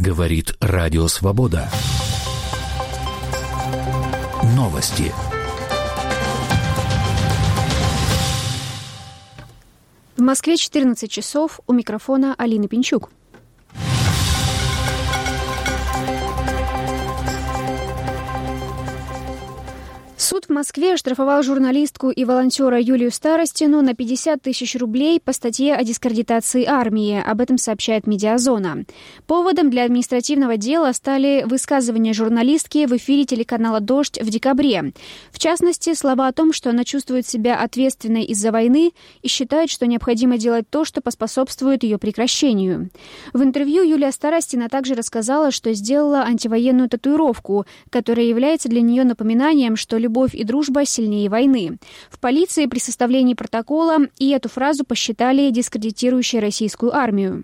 Говорит Радио Свобода. Новости. В Москве 14 часов. У микрофона Алина Пинчук. Суд в Москве оштрафовал журналистку и волонтера Юлию Старостину на 50 тысяч рублей по статье о дискредитации армии. Об этом сообщает «Медиазона». Поводом для административного дела стали высказывания журналистки в эфире телеканала «Дождь» в декабре. В частности, слова о том, что она чувствует себя ответственной из-за войны и считает, что необходимо делать то, что поспособствует ее прекращению. В интервью Юлия Старостина также рассказала, что сделала антивоенную татуировку, которая является для нее напоминанием, что любовь и дружба сильнее войны. В полиции при составлении протокола и эту фразу посчитали дискредитирующей российскую армию.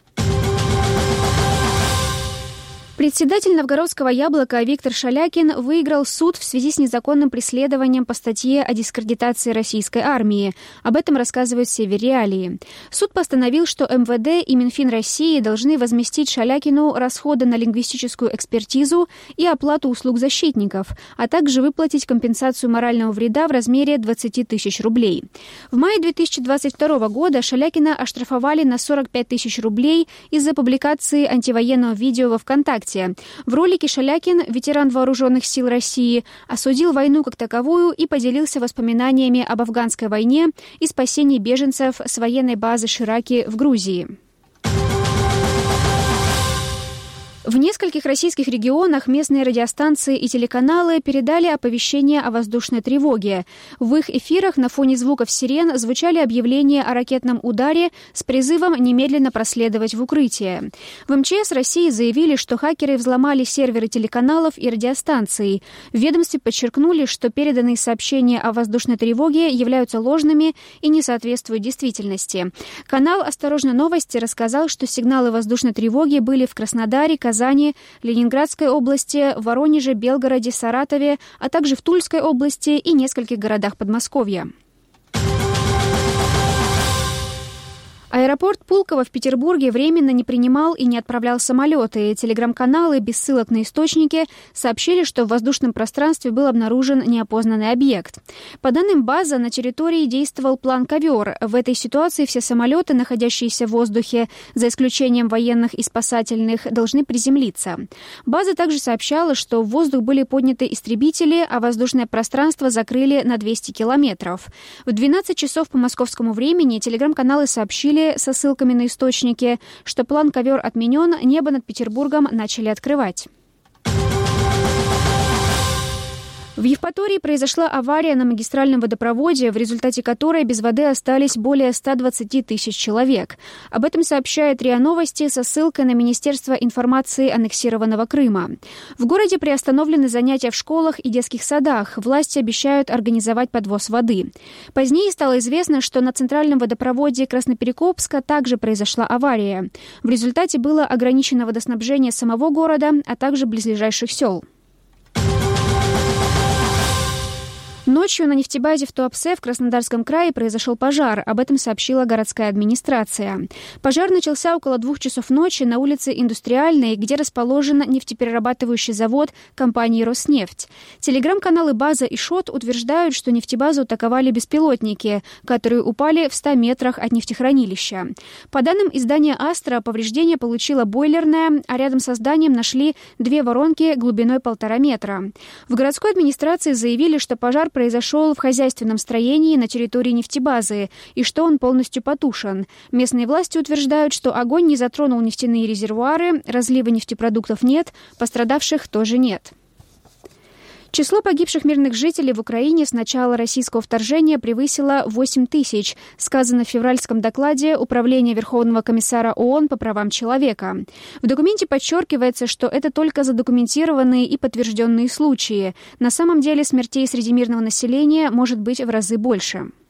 Председатель Новгородского «Яблока» Виктор Шалякин выиграл суд в связи с незаконным преследованием по статье о дискредитации российской армии. Об этом рассказывают «Север Реалии». Суд постановил, что МВД и Минфин России должны возместить Шалякину расходы на лингвистическую экспертизу и оплату услуг защитников, а также выплатить компенсацию морального вреда в размере 20 тысяч рублей. В мае 2022 года Шалякина оштрафовали на 45 тысяч рублей из-за публикации антивоенного видео во ВКонтакте. В ролике Шалякин, ветеран Вооруженных сил России, осудил войну как таковую и поделился воспоминаниями об афганской войне и спасении беженцев с военной базы Шираки в Грузии. В нескольких российских регионах местные радиостанции и телеканалы передали оповещение о воздушной тревоге. В их эфирах на фоне звуков сирен звучали объявления о ракетном ударе с призывом немедленно проследовать в укрытие. В МЧС России заявили, что хакеры взломали серверы телеканалов и радиостанций. В ведомстве подчеркнули, что переданные сообщения о воздушной тревоге являются ложными и не соответствуют действительности. Канал «Осторожно, новости» рассказал, что сигналы воздушной тревоги были в Краснодаре, Казани, Ленинградской области, Воронеже, Белгороде, Саратове, а также в Тульской области и нескольких городах Подмосковья. Аэропорт Пулково в Петербурге временно не принимал и не отправлял самолеты. Телеграм-каналы без ссылок на источники сообщили, что в воздушном пространстве был обнаружен неопознанный объект. По данным базы, на территории действовал план «Ковер». В этой ситуации все самолеты, находящиеся в воздухе, за исключением военных и спасательных, должны приземлиться. База также сообщала, что в воздух были подняты истребители, а воздушное пространство закрыли на 200 километров. В 12 часов по московскому времени телеграм-каналы сообщили со ссылками на источники, что план «Ковер» отменен, небо над Петербургом начали открывать. В Евпатории произошла авария на магистральном водопроводе, в результате которой без воды остались более 120 тысяч человек. Об этом сообщает РИА Новости со ссылкой на Министерство информации аннексированного Крыма. В городе приостановлены занятия в школах и детских садах. Власти обещают организовать подвоз воды. Позднее стало известно, что на центральном водопроводе Красноперекопска также произошла авария. В результате было ограничено водоснабжение самого города, а также близлежащих сел. Ночью на нефтебазе в Туапсе в Краснодарском крае произошел пожар. Об этом сообщила городская администрация. Пожар начался около 2 часов ночи на улице Индустриальной, где расположен нефтеперерабатывающий завод компании «Роснефть». Телеграм-каналы «База» и «Шот» утверждают, что нефтебазу атаковали беспилотники, которые упали в 100 метрах от нефтехранилища. По данным издания «Астра», повреждение получила бойлерная, а рядом со зданием нашли 2 воронки глубиной 1,5 метра. В городской администрации заявили, что пожар произошел в хозяйственном строении на территории нефтебазы и что он полностью потушен. Местные власти утверждают, что огонь не затронул нефтяные резервуары, разлива нефтепродуктов нет, пострадавших тоже нет. Число погибших мирных жителей в Украине с начала российского вторжения превысило 8 тысяч, сказано в февральском докладе Управления Верховного комиссара ООН по правам человека. В документе подчеркивается, что это только задокументированные и подтвержденные случаи. На самом деле смертей среди мирного населения может быть в разы больше.